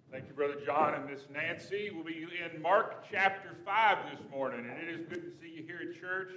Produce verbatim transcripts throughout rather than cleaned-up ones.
Thank you, Brother John and Miss Nancy. We'll be in Mark chapter five this morning, and it is good to see you here at church.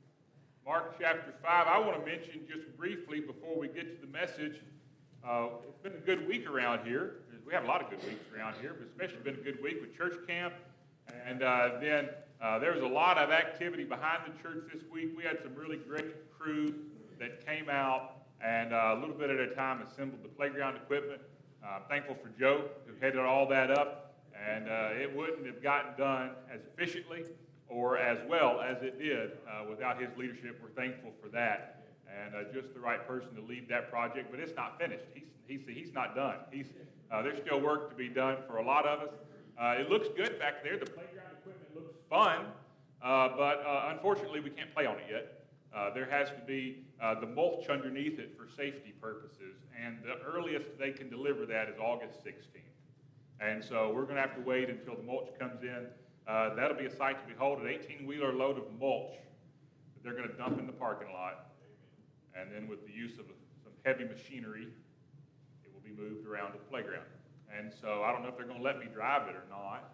Mark chapter five. I want to mention just briefly before we get to the message, uh, it's been a good week around here. We have a lot of good weeks around here, but especially been a good week with church camp. And uh, then uh, there was a lot of activity behind the church this week. We had some really great crews that came out and uh, a little bit at a time assembled the playground equipment. Uh, I'm thankful for Joe, who headed all that up, and uh, it wouldn't have gotten done as efficiently or as well as it did uh, without his leadership. We're thankful for that, and uh, just the right person to lead that project. But it's not finished. He's he's he's not done. He's uh, there's still work to be done for a lot of us. Uh, it looks good back there. The playground equipment looks fun, uh, but uh, unfortunately we can't play on it yet. Uh, there has to be uh, the mulch underneath it for safety purposes, and the earliest they can deliver that is August sixteenth. And so we're going to have to wait until the mulch comes in. Uh, that'll be a sight to behold, an eighteen-wheeler load of mulch that they're going to dump in the parking lot. And then with the use of some heavy machinery, it will be moved around to the playground. And so I don't know if they're going to let me drive it or not.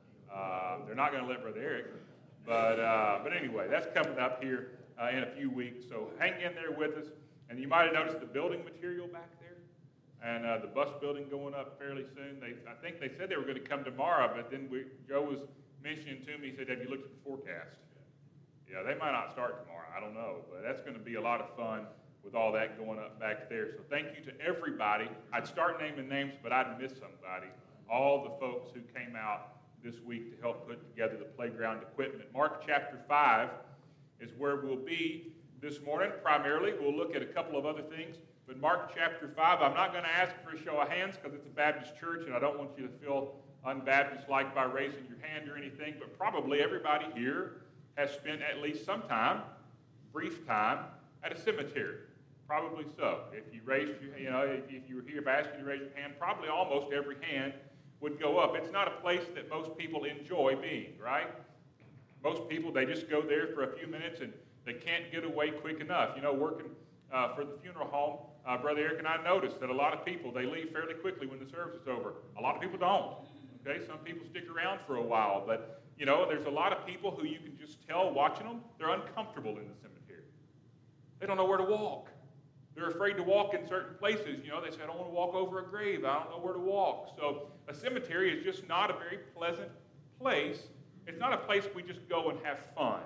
Uh, they're not going to let Brother Eric. But, uh, but anyway, that's coming up here Uh, in a few weeks, so hang in there with us. And you might have noticed the building material back there, and uh, the bus building going up fairly soon. They, I think they said they were going to come tomorrow, but then we, Joe was mentioning to me, he said, "Have you looked at the forecast?" Yeah, they might not start tomorrow. I don't know, but that's going to be a lot of fun with all that going up back there. So thank you to everybody. I'd start naming names, but I'd miss somebody. All the folks who came out this week to help put together the playground equipment. Mark chapter five is where we'll be this morning. Primarily, we'll look at a couple of other things. But Mark chapter five, I'm not going to ask for a show of hands because it's a Baptist church, and I don't want you to feel un-Baptist-like by raising your hand or anything. But probably everybody here has spent at least some time, brief time, at a cemetery. Probably so. If you raised your, you know, if, if you were here, if I asked you to raise your hand, probably almost every hand would go up. It's not a place that most people enjoy being, right? Most people, they just go there for a few minutes and they can't get away quick enough. You know, working uh, for the funeral home, uh, Brother Eric and I noticed that a lot of people, they leave fairly quickly when the service is over. A lot of people don't. Okay, some people stick around for a while, but, you know, there's a lot of people who you can just tell watching them, they're uncomfortable in the cemetery. They don't know where to walk. They're afraid to walk in certain places. You know, they say, "I don't want to walk over a grave. I don't know where to walk." So a cemetery is just not a very pleasant place. It's not a place we just go and have fun.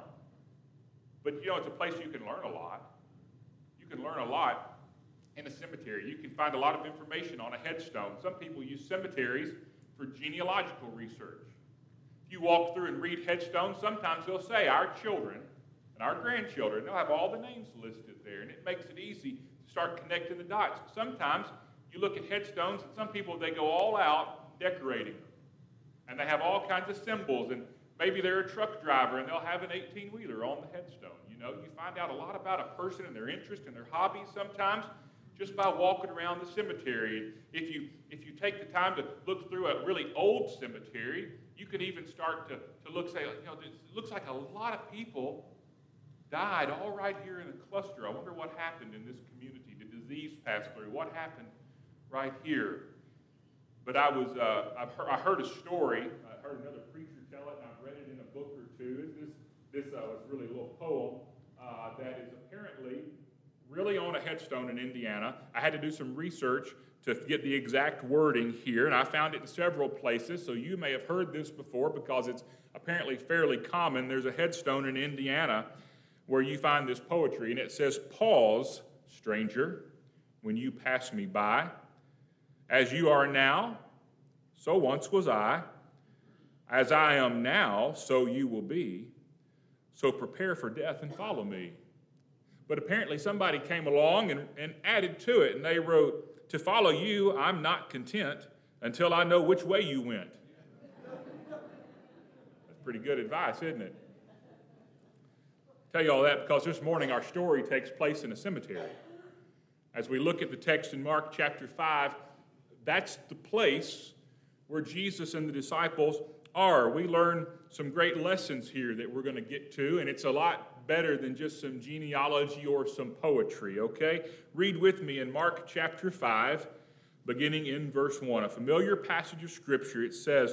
But, you know, it's a place you can learn a lot. You can learn a lot in a cemetery. You can find a lot of information on a headstone. Some people use cemeteries for genealogical research. If you walk through and read headstones, sometimes they'll say our children and our grandchildren. They'll have all the names listed there, and it makes it easy to start connecting the dots. Sometimes you look at headstones, and some people, they go all out decorating them. And they have all kinds of symbols, and maybe they're a truck driver, and they'll have an eighteen-wheeler on the headstone. You know, you find out a lot about a person and their interest and their hobbies sometimes just by walking around the cemetery. If you if you take the time to look through a really old cemetery, you can even start to, to look, say, you know, it looks like a lot of people died all right here in a cluster. I wonder what happened in this community. Did disease pass through? What happened right here? But I was, uh, I've heard, I heard a story. I heard another preacher tell it, and I've read it in a book or two. This, this uh, was really a little poem uh, that is apparently really on a headstone in Indiana. I had to do some research to get the exact wording here, and I found it in several places, so you may have heard this before because it's apparently fairly common. There's a headstone in Indiana where you find this poetry, and it says, "Pause, stranger, when you pass me by. As you are now, so once was I. As I am now, so you will be. So prepare for death and follow me." But apparently somebody came along and, and added to it, and they wrote, "To follow you, I'm not content until I know which way you went." That's pretty good advice, isn't it? I tell you all that because this morning our story takes place in a cemetery. As we look at the text in Mark chapter five, that's the place where Jesus and the disciples are. We learn some great lessons here that we're going to get to, and it's a lot better than just some genealogy or some poetry, okay? Read with me in Mark chapter five, beginning in verse one, a familiar passage of Scripture. It says,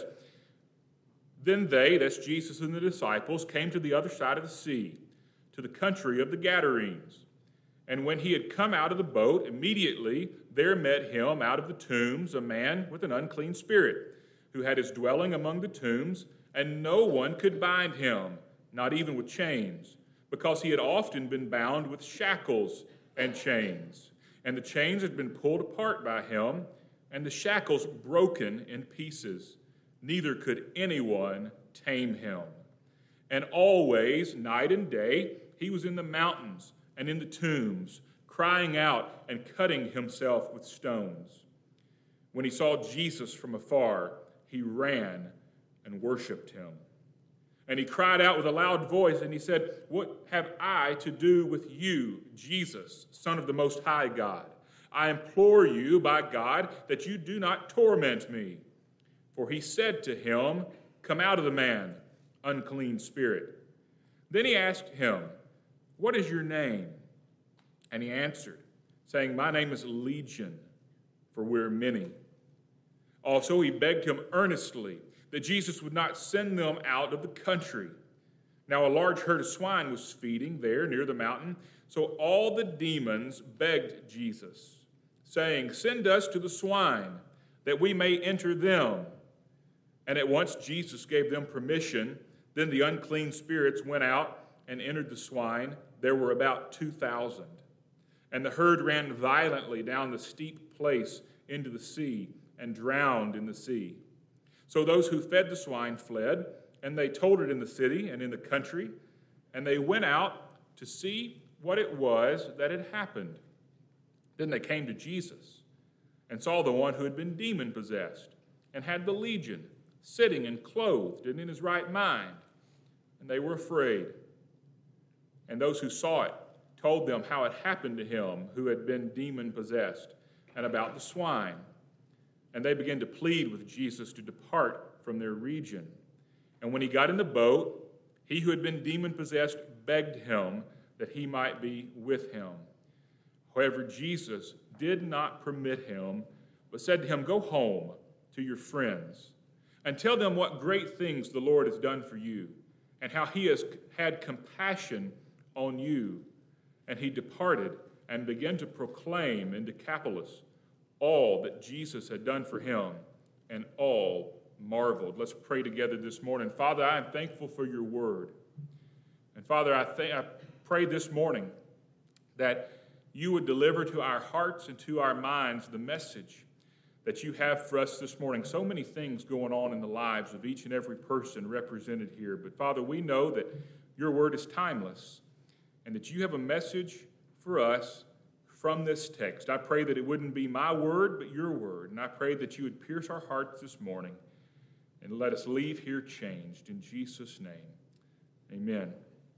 "Then they," that's Jesus and the disciples, "came to the other side of the sea, to the country of the Gadarenes. And when he had come out of the boat, immediately there met him out of the tombs a man with an unclean spirit, who had his dwelling among the tombs, and no one could bind him, not even with chains, because he had often been bound with shackles and chains. And the chains had been pulled apart by him, and the shackles broken in pieces. Neither could anyone tame him. And always, night and day, he was in the mountains and in the tombs, crying out and cutting himself with stones. When he saw Jesus from afar, he ran and worshipped him. And he cried out with a loud voice, and he said, 'What have I to do with you, Jesus, Son of the Most High God? I implore you by God that you do not torment me.' For he said to him, 'Come out of the man, unclean spirit.' Then he asked him, 'What is your name?' And he answered, saying, 'My name is Legion, for we're many.' Also he begged him earnestly that Jesus would not send them out of the country. Now a large herd of swine was feeding there near the mountain, so all the demons begged Jesus, saying, 'Send us to the swine, that we may enter them.' And at once Jesus gave them permission. Then the unclean spirits went out and entered the swine. There were about two thousand. And the herd ran violently down the steep place into the sea and drowned in the sea. So those who fed the swine fled, and they told it in the city and in the country, and they went out to see what it was that had happened. Then they came to Jesus and saw the one who had been demon-possessed and had the legion, sitting and clothed and in his right mind, and they were afraid. And those who saw it told them how it happened to him who had been demon-possessed, and about the swine. And they began to plead with Jesus to depart from their region. And when he got in the boat, he who had been demon-possessed begged him that he might be with him. However, Jesus did not permit him, but said to him, 'Go home to your friends and tell them what great things the Lord has done for you, and how he has had compassion on you.' And he departed and began to proclaim in Decapolis all that Jesus had done for him, and all marveled." Let's pray together this morning. Father, I am thankful for your word. And Father, I, th- I pray this morning that you would deliver to our hearts and to our minds the message that you have for us this morning. So many things going on in the lives of each and every person represented here. But Father, we know that your word is timeless, and that you have a message for us from this text. I pray that it wouldn't be my word, but your word. And I pray that you would pierce our hearts this morning and let us leave here changed. In Jesus' name, amen.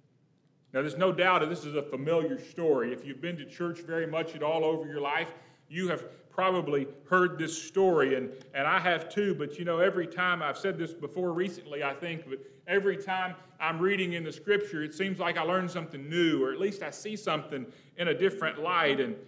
Now, there's no doubt that this is a familiar story. If you've been to church very much at all over your life, you have probably heard this story, and, and I have too, but you know, every time, I've said this before recently, I think, but every time I'm reading in the scripture, it seems like I learn something new, or at least I see something in a different light, and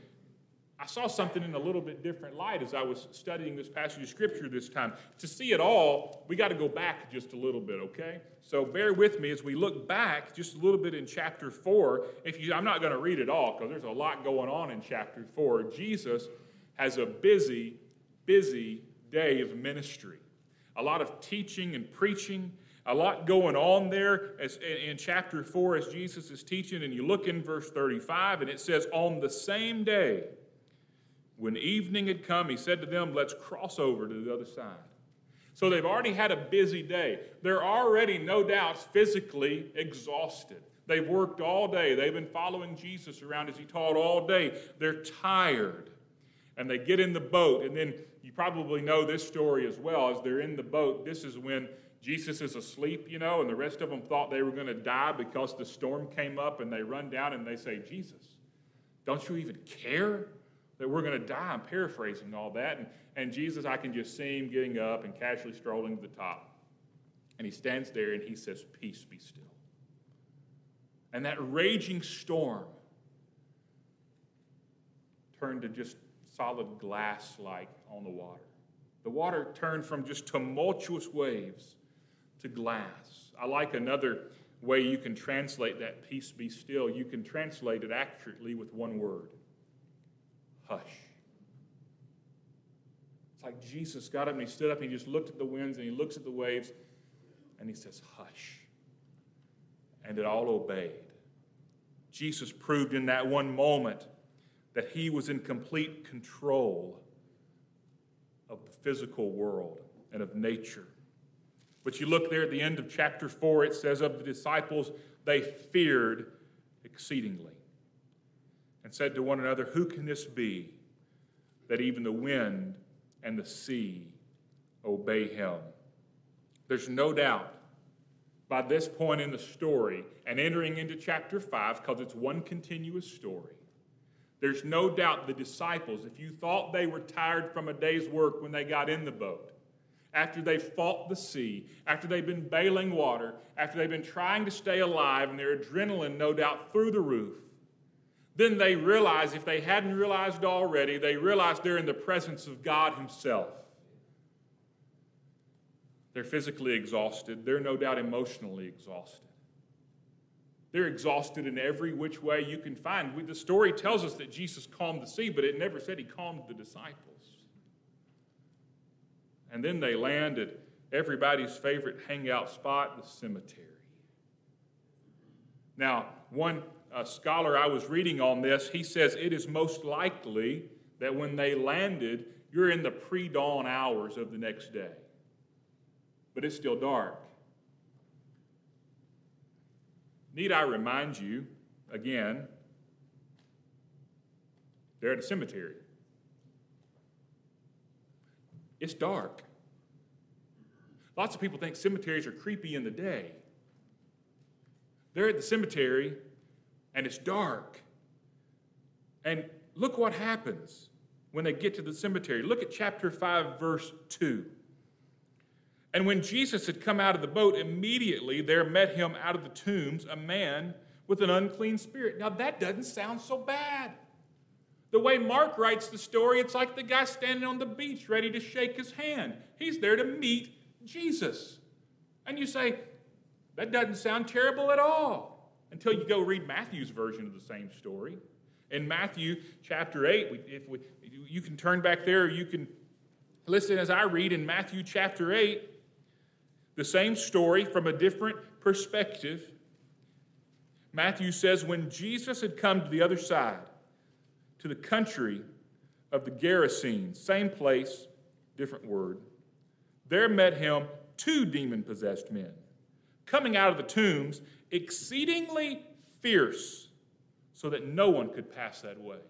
I saw something in a little bit different light as I was studying this passage of scripture this time. To see it all, we got to go back just a little bit, okay? So bear with me as we look back just a little bit in chapter four. If you, I'm not going to read it all because there's a lot going on in chapter four. Jesus has a busy, busy day of ministry. A lot of teaching and preaching, a lot going on there as, in chapter four as Jesus is teaching. And you look in verse thirty-five, and it says, "On the same day, when evening had come, he said to them, 'Let's cross over to the other side.'" So they've already had a busy day. They're already, no doubt, physically exhausted. They've worked all day. They've been following Jesus around as he taught all day. They're tired. And they get in the boat, and then you probably know this story as well. As they're in the boat, this is when Jesus is asleep, you know, and the rest of them thought they were going to die because the storm came up, and they run down and they say, "Jesus, don't you even care that we're going to die?" I'm paraphrasing all that. And, and Jesus, I can just see him getting up and casually strolling to the top. And he stands there and he says, "Peace, be still." And that raging storm turned to just solid glass-like on the water. The water turned from just tumultuous waves to glass. I like another way you can translate that peace be still. You can translate it accurately with one word: hush. It's like Jesus got up and he stood up and he just looked at the winds and he looks at the waves and he says, hush. And it all obeyed. Jesus proved in that one moment that he was in complete control of the physical world and of nature. But you look there at the end of chapter four, it says of the disciples, they feared exceedingly and said to one another, who can this be that even the wind and the sea obey him? There's no doubt by this point in the story and entering into chapter five, because it's one continuous story, there's no doubt the disciples, if you thought they were tired from a day's work when they got in the boat, after they fought the sea, after they've been bailing water, after they've been trying to stay alive and their adrenaline no doubt through the roof, then they realize, if they hadn't realized already, they realize they're in the presence of God himself. They're physically exhausted. They're no doubt emotionally exhausted. They're exhausted in every which way you can find. The story tells us that Jesus calmed the sea, but it never said he calmed the disciples. And then they land at everybody's favorite hangout spot, the cemetery. Now, one uh, scholar I was reading on this, he says it is most likely that when they landed, you're in the pre-dawn hours of the next day. But it's still dark. Need I remind you, again, they're at a cemetery. It's dark. Lots of people think cemeteries are creepy in the day. They're at the cemetery, and it's dark. And look what happens when they get to the cemetery. Look at chapter five, verse two. And when Jesus had come out of the boat, immediately there met him out of the tombs a man with an unclean spirit. Now that doesn't sound so bad. The way Mark writes the story, it's like the guy standing on the beach ready to shake his hand. He's there to meet Jesus. And you say, that doesn't sound terrible at all, until you go read Matthew's version of the same story. In Matthew chapter eight, we, if we, you can turn back there, or you can listen as I read in Matthew chapter eight, the same story from a different perspective. Matthew says, when Jesus had come to the other side, to the country of the Gerasenes, same place, different word, there met him two demon-possessed men, coming out of the tombs, exceedingly fierce, so that no one could pass that way.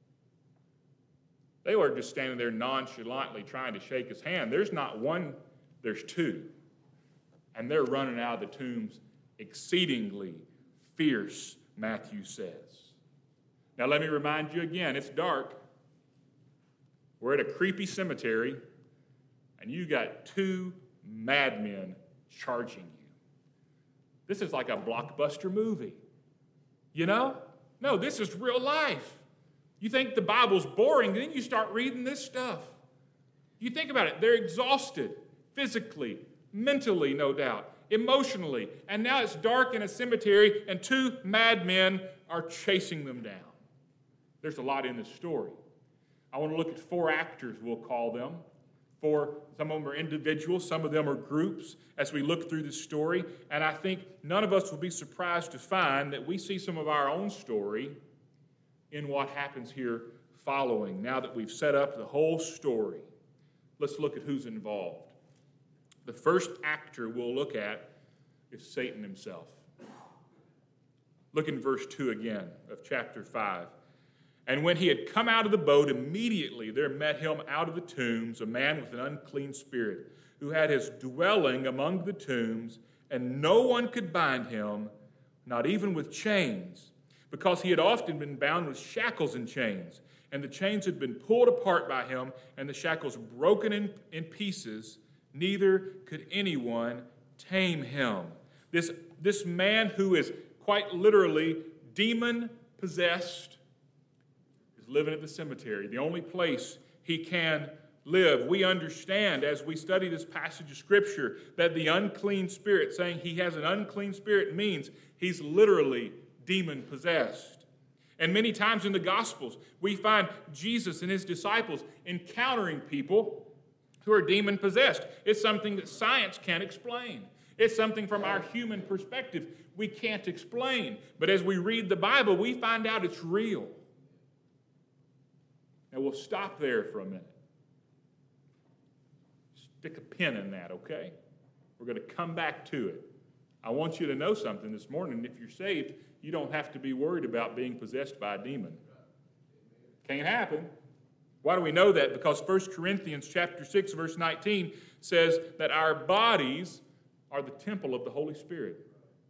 They were just standing there nonchalantly trying to shake his hand. There's not one, there's two. And they're running out of the tombs exceedingly fierce, Matthew says. Now let me remind you again, it's dark. We're at a creepy cemetery, and you got two madmen charging you. This is like a blockbuster movie. You know? No, this is real life. You think the Bible's boring, then you start reading this stuff. You think about it. They're exhausted physically, mentally, no doubt, emotionally. And now it's dark in a cemetery, and two madmen are chasing them down. There's a lot in this story. I want to look at four actors, we'll call them. Four, some of them are individuals, some of them are groups as we look through the story. And I think none of us will be surprised to find that we see some of our own story in what happens here following. Now that we've set up the whole story, let's look at who's involved. The first actor we'll look at is Satan himself. Look in verse two again of chapter five. And when he had come out of the boat, immediately there met him out of the tombs a man with an unclean spirit, who had his dwelling among the tombs, and no one could bind him, not even with chains, because he had often been bound with shackles and chains. And the chains had been pulled apart by him, and the shackles broken in, in pieces. Neither could anyone tame him. This, this man who is quite literally demon-possessed is living at the cemetery, the only place he can live. We understand as we study this passage of Scripture that the unclean spirit, saying he has an unclean spirit, means he's literally demon-possessed. And many times in the Gospels, we find Jesus and his disciples encountering people who are demon-possessed. It's something that science can't explain. It's something from our human perspective we can't explain. But as we read the Bible, we find out it's real. Now we'll stop there for a minute. Stick a pin in that, okay? We're going to come back to it. I want you to know something this morning. If you're saved, you don't have to be worried about being possessed by a demon. Can't happen. Why do we know that? Because First Corinthians chapter six, verse nineteen says that our bodies are the temple of the Holy Spirit.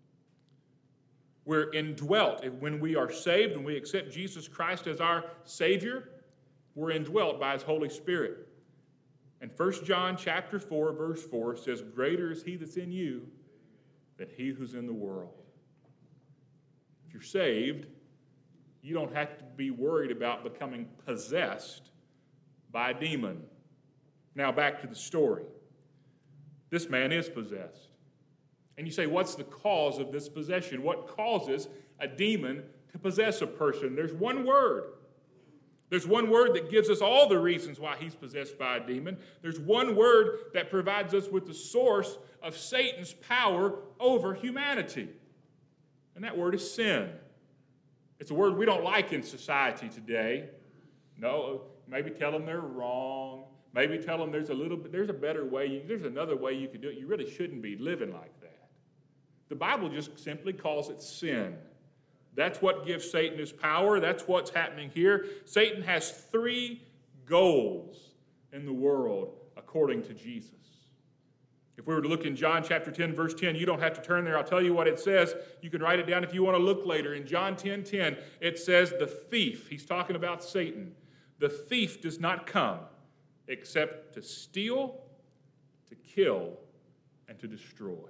We're indwelt. When we are saved and we accept Jesus Christ as our Savior, we're indwelt by his Holy Spirit. And First John chapter four, verse four says, "Greater is he that's in you than he who's in the world." If you're saved, you don't have to be worried about becoming possessed by a demon. Now back to the story. This man is possessed. And you say, what's the cause of this possession? What causes a demon to possess a person? There's one word. There's one word that gives us all the reasons why he's possessed by a demon. There's one word that provides us with the source of Satan's power over humanity. And that word is sin. It's a word we don't like in society today. No, maybe tell them they're wrong. Maybe tell them there's a little bit, there's a better way. You, there's another way you could do it. You really shouldn't be living like that. The Bible just simply calls it sin. That's what gives Satan his power. That's what's happening here. Satan has three goals in the world according to Jesus. If we were to look in John chapter ten, verse ten, you don't have to turn there. I'll tell you what it says. You can write it down if you want to look later. In John ten ten, it says the thief, he's talking about Satan, the thief does not come except to steal, to kill, and to destroy.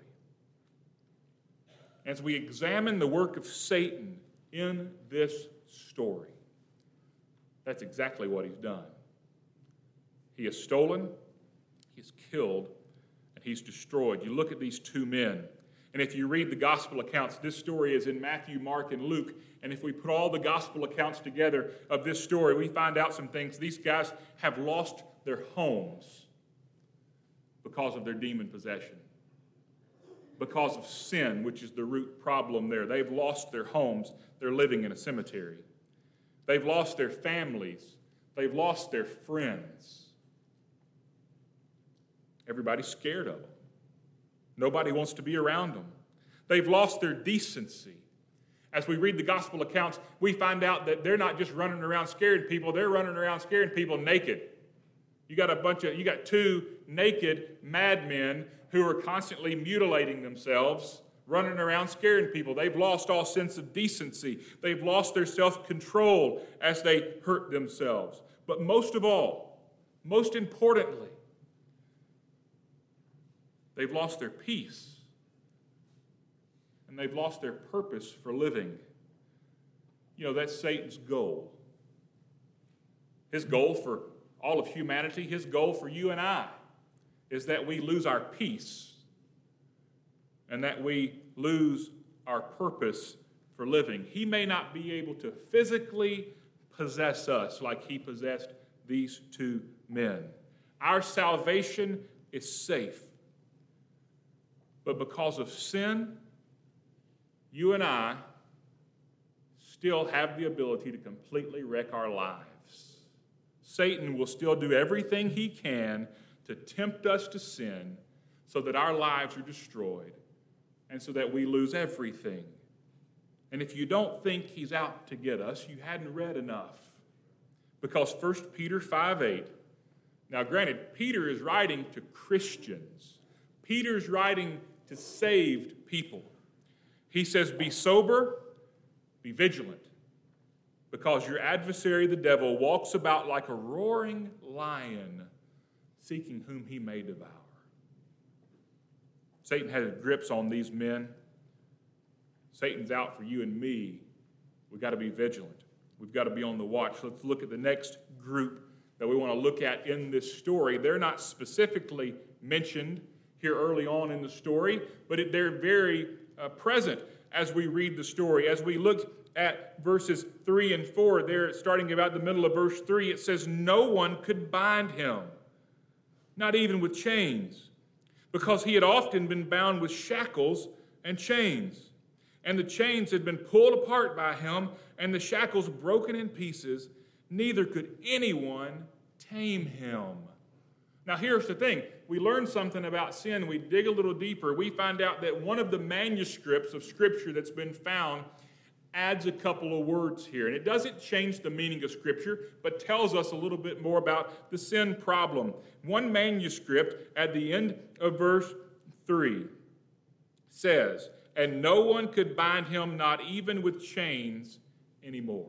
As we examine the work of Satan in this story, that's exactly what he's done. He has stolen, he's killed, and he's destroyed. You look at these two men, and if you read the gospel accounts, this story is in Matthew, Mark, and Luke, and if we put all the gospel accounts together of this story, we find out some things. These guys have lost their homes because of their demon possession, because of sin, which is the root problem there. They've lost their homes. They're living in a cemetery. They've lost their families. They've lost their friends. Everybody's scared of them. Nobody wants to be around them. They've lost their decency. As we read the gospel accounts, we find out that they're not just running around scaring people, they're running around scaring people naked. You got a bunch of, you got two naked madmen who are constantly mutilating themselves, running around scaring people. They've lost all sense of decency. They've lost their self-control as they hurt themselves. But most of all, most importantly, they've lost their peace. And they've lost their purpose for living. You know, that's Satan's goal. His goal for all of humanity, his goal for you and I, is that we lose our peace and that we lose our purpose for living. He may not be able to physically possess us like he possessed these two men. Our salvation is safe. But because of sin, you and I still have the ability to completely wreck our lives. Satan will still do everything he can to tempt us to sin so that our lives are destroyed and so that we lose everything. And if you don't think he's out to get us, you hadn't read enough. Because First Peter five eight, now granted, Peter is writing to Christians. Peter's writing to saved people. He says, be sober, be vigilant, because your adversary, the devil, walks about like a roaring lion, seeking whom he may devour. Satan has grips on these men. Satan's out for you and me. We've got to be vigilant. we've got to be on the watch. Let's look at the next group that we want to look at in this story. They're not specifically mentioned here early on in the story, but it, they're very uh, present as we read the story. As we look at verses three and four, there, starting about the middle of verse three, it says, "No one could bind him, not even with chains, because he had often been bound with shackles and chains. And the chains had been pulled apart by him, and the shackles broken in pieces. Neither could anyone tame him." Now here's the thing. We learn something about sin. We dig a little deeper. We find out that one of the manuscripts of Scripture that's been found adds a couple of words here. And it doesn't change the meaning of Scripture, but tells us a little bit more about the sin problem. One manuscript at the end of verse three says, "And no one could bind him, not even with chains anymore."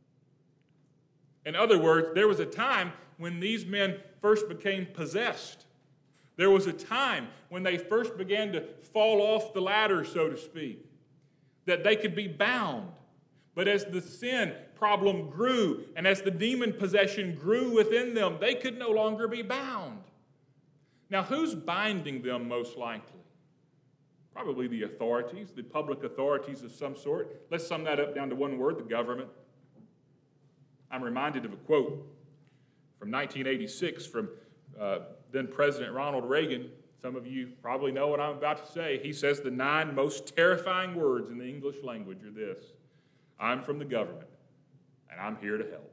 In other words, there was a time when these men first became possessed. There was a time when they first began to fall off the ladder, so to speak, that they could be bound. But as the sin problem grew and as the demon possession grew within them, they could no longer be bound. Now, who's binding them most likely? Probably the authorities, the public authorities of some sort. Let's sum that up down to one word: the government. I'm reminded of a quote from nineteen eighty-six from uh, then President Ronald Reagan. Some of you probably know what I'm about to say. He says the nine most terrifying words in the English language are this: "I'm from the government, and I'm here to help."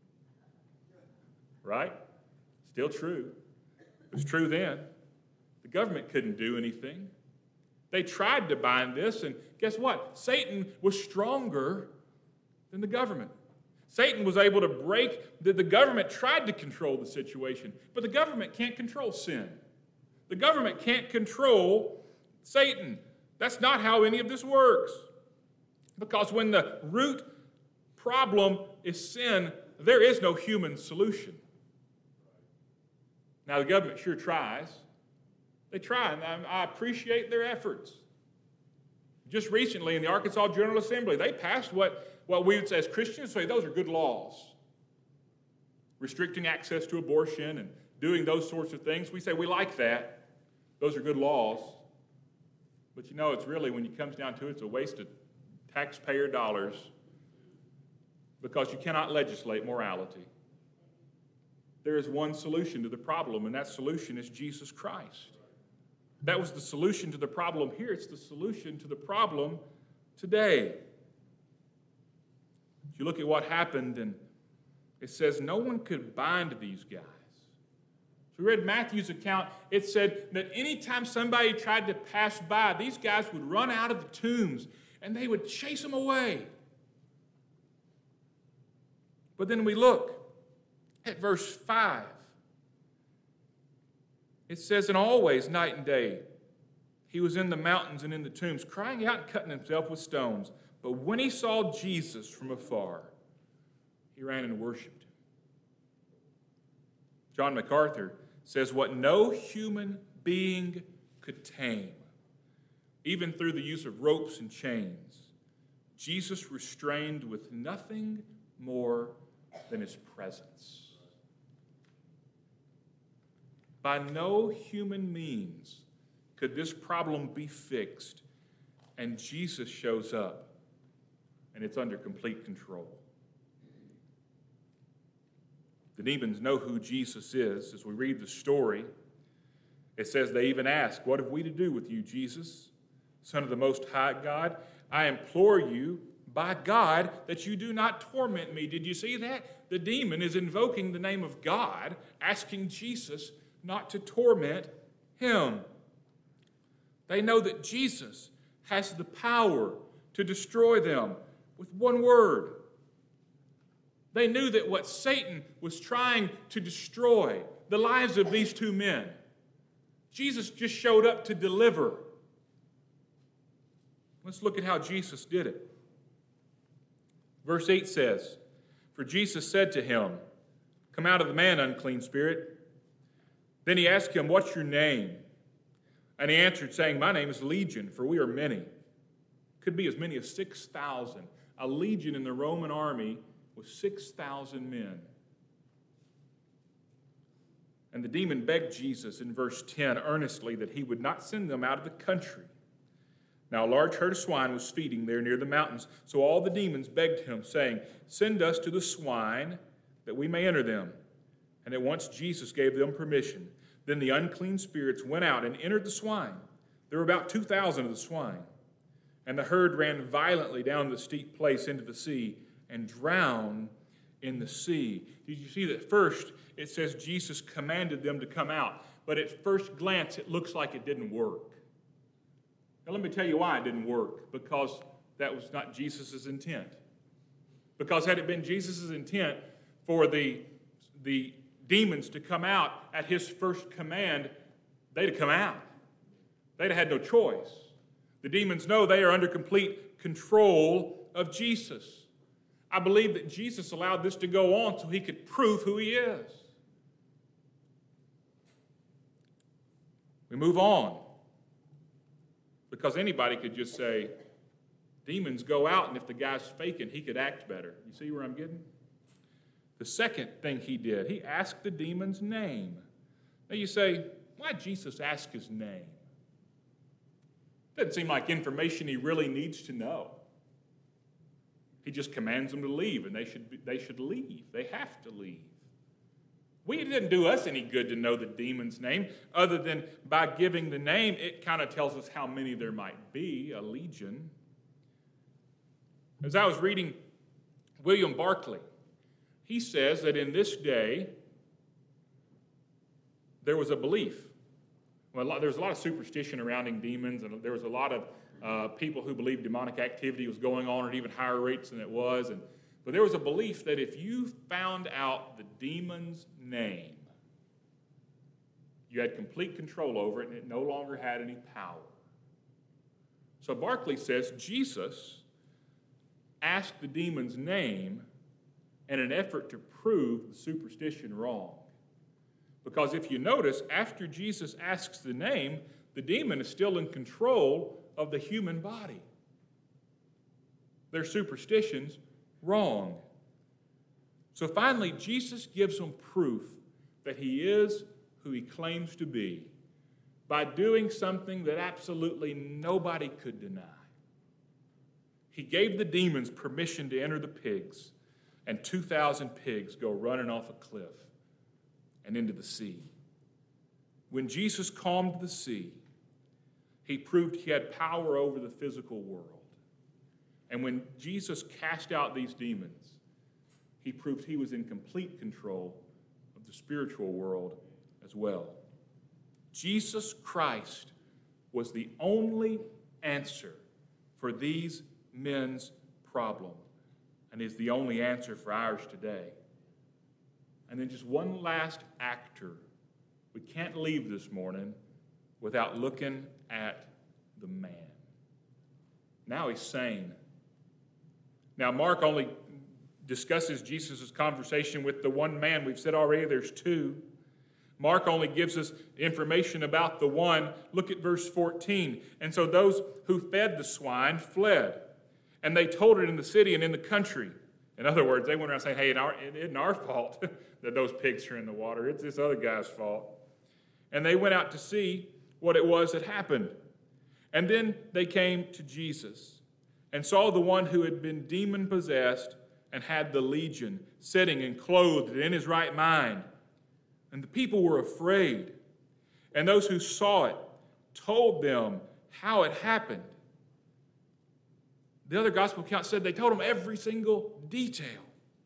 Right? Still true. It was true then. The government couldn't do anything. They tried to bind this, and guess what? Satan was stronger than the government. Satan was able to break, the, the government tried to control the situation, but the government can't control sin. The government can't control Satan. That's not how any of this works. Because when the root problem is sin, there is no human solution. Now, the government sure tries. They try, and I appreciate their efforts. Just recently in the Arkansas General Assembly, they passed what, what we would say as Christians say, those are good laws. Restricting access to abortion and doing those sorts of things. We say we like that. Those are good laws. But you know, it's really, when it comes down to it, it's a waste of taxpayer dollars, because you cannot legislate morality. There is one solution to the problem, and that solution is Jesus Christ. That was the solution to the problem here. It's the solution to the problem today. If you look at what happened, and it says no one could bind these guys. So we read Matthew's account. It said that anytime somebody tried to pass by, these guys would run out of the tombs, and they would chase them away. But then we look at verse five. It says, "And always, night and day, he was in the mountains and in the tombs, crying out and cutting himself with stones. But when he saw Jesus from afar, he ran and worshipped him." John MacArthur says, "What no human being could tame, even through the use of ropes and chains, Jesus restrained with nothing more than his presence." By no human means could this problem be fixed, and Jesus shows up, and it's under complete control. The demons know who Jesus is. As we read the story, it says they even ask, "What have we to do with you, Jesus, Son of the Most High God? I implore you by God that you do not torment me." Did you see that? The demon is invoking the name of God, asking Jesus not to torment him. They know that Jesus has the power to destroy them with one word. They knew that what Satan was trying to destroy, the lives of these two men, Jesus just showed up to deliver. Let's look at how Jesus did it. Verse eight says, "For Jesus said to him, 'Come out of the man, unclean spirit.' Then he asked him, 'What's your name?' And he answered, saying, 'My name is Legion, for we are many.'" Could be as many as six thousand. A legion in the Roman army was six thousand men. And the demon begged Jesus in verse ten earnestly that he would not send them out of the country. Now a large herd of swine was feeding there near the mountains, so all the demons begged him, saying, "Send us to the swine, that we may enter them." And at once Jesus gave them permission. Then the unclean spirits went out and entered the swine. There were about two thousand of the swine. And the herd ran violently down the steep place into the sea and drowned in the sea. Did you see that first it says Jesus commanded them to come out, but at first glance it looks like it didn't work. Now let me tell you why it didn't work, because that was not Jesus' intent. Because had it been Jesus' intent for the, the demons to come out at his first command, they'd have come out. They'd have had no choice. The demons know they are under complete control of Jesus. I believe that Jesus allowed this to go on so he could prove who he is. We move on. Because anybody could just say, demons go out, and if the guy's faking, he could act better. You see where I'm getting? The second thing he did, he asked the demon's name. Now you say, why'd Jesus ask his name? Doesn't seem like information he really needs to know. He just commands them to leave, and they should, be, they should leave. They have to leave. We, it didn't do us any good to know the demon's name, other than by giving the name, it kind of tells us how many there might be, a legion. As I was reading William Barclay, he says that in this day, there was a belief. Well, there's a lot of superstition surrounding demons, and there was a lot of uh, people who believed demonic activity was going on at even higher rates than it was. And, but there was a belief that if you found out the demon's name, you had complete control over it, and it no longer had any power. So Barclay says Jesus asked the demon's name in an effort to prove the superstition wrong. Because if you notice, after Jesus asks the name, the demon is still in control of the human body. Their superstition's wrong. So finally, Jesus gives them proof that he is who he claims to be by doing something that absolutely nobody could deny. He gave the demons permission to enter the pigs, and two thousand pigs go running off a cliff and into the sea. When Jesus calmed the sea, he proved he had power over the physical world. And when Jesus cast out these demons, he proved he was in complete control of the spiritual world as well. Jesus Christ was the only answer for these men's problem, and is the only answer for ours today. And then just one last actor. We can't leave this morning without looking at the man. Now he's sane. Now Mark only discusses Jesus' conversation with the one man. We've said already there's two. Mark only gives us information about the one. Look at verse fourteen. And so those who fed the swine fled, and they told it in the city and in the country. In other words, they went around saying, hey, it isn't our fault that those pigs are in the water. It's this other guy's fault. And they went out to see what it was that happened. And then they came to Jesus and saw the one who had been demon-possessed and had the legion sitting and clothed and in his right mind. And the people were afraid. And those who saw it told them how it happened. The other gospel account said they told him every single detail.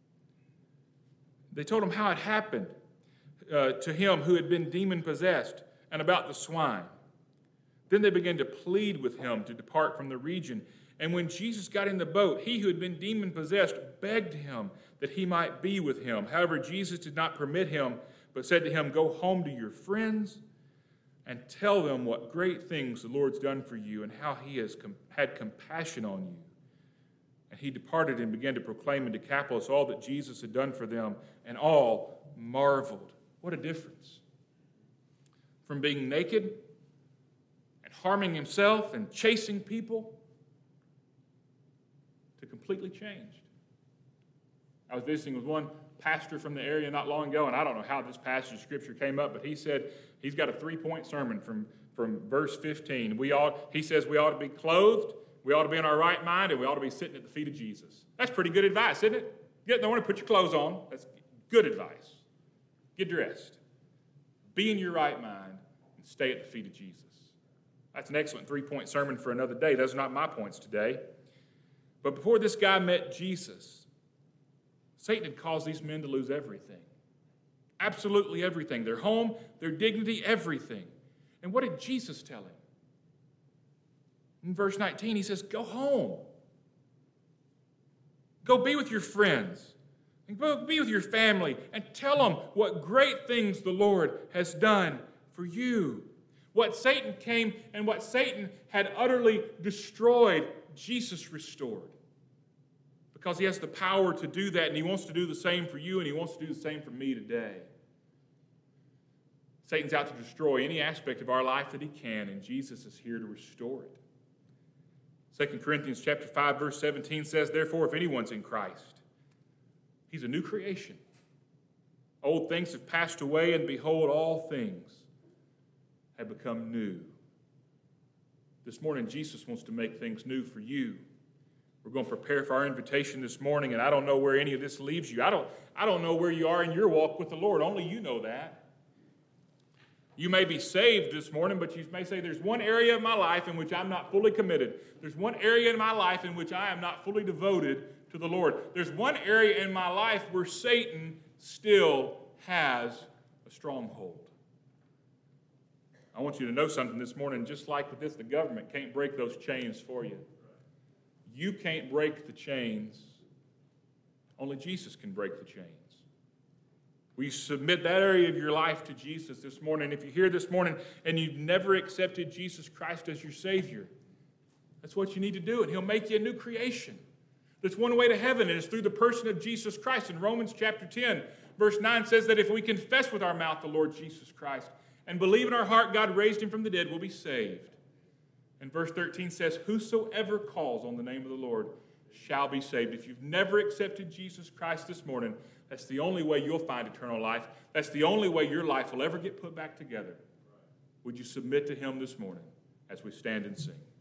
They told him how it happened uh, to him who had been demon-possessed and about the swine. Then they began to plead with him to depart from the region. And when Jesus got in the boat, he who had been demon-possessed begged him that he might be with him. However, Jesus did not permit him, but said to him, go home to your friends and tell them what great things the Lord's done for you and how he has com- had compassion on you. And he departed and began to proclaim in Decapolis all that Jesus had done for them, and all marveled. What a difference. From being naked and harming himself and chasing people to completely changed. I was visiting with one pastor from the area not long ago, and I don't know how this passage of Scripture came up, but he said he's got a three-point sermon from, from verse fifteen. We ought, he says we ought to be clothed, we ought to be in our right mind, and we ought to be sitting at the feet of Jesus. That's pretty good advice, isn't it? Get in the morning, put your clothes on. That's good advice. Get dressed. Be in your right mind and stay at the feet of Jesus. That's an excellent three-point sermon for another day. Those are not my points today. But before this guy met Jesus, Satan had caused these men to lose everything. Absolutely everything. Their home, their dignity, everything. And what did Jesus tell him? In verse nineteen, he says, go home. Go be with your friends. And go be with your family and tell them what great things the Lord has done for you. What Satan came and what Satan had utterly destroyed, Jesus restored. Because he has the power to do that, and he wants to do the same for you, and he wants to do the same for me today. Satan's out to destroy any aspect of our life that he can, and Jesus is here to restore it. Second Corinthians chapter five, verse seventeen says, therefore, if anyone's in Christ, he's a new creation. Old things have passed away, and behold, all things have become new. This morning, Jesus wants to make things new for you. We're going to prepare for our invitation this morning, and I don't know where any of this leaves you. I don't, I don't know where you are in your walk with the Lord. Only you know that. You may be saved this morning, but you may say, there's one area of my life in which I'm not fully committed. There's one area in my life in which I am not fully devoted to the Lord. There's one area in my life where Satan still has a stronghold. I want you to know something this morning. Just like with this, the government can't break those chains for you. You can't break the chains. Only Jesus can break the chains. Will you submit that area of your life to Jesus this morning? If you're here this morning and you've never accepted Jesus Christ as your Savior, that's what you need to do, and he'll make you a new creation. There's one way to heaven, and it's through the person of Jesus Christ. In Romans chapter ten, verse nine says that if we confess with our mouth the Lord Jesus Christ and believe in our heart God raised him from the dead, we'll be saved. And verse thirteen says, whosoever calls on the name of the Lord shall be saved. If you've never accepted Jesus Christ this morning, that's the only way you'll find eternal life. That's the only way your life will ever get put back together. Would you submit to him this morning as we stand and sing?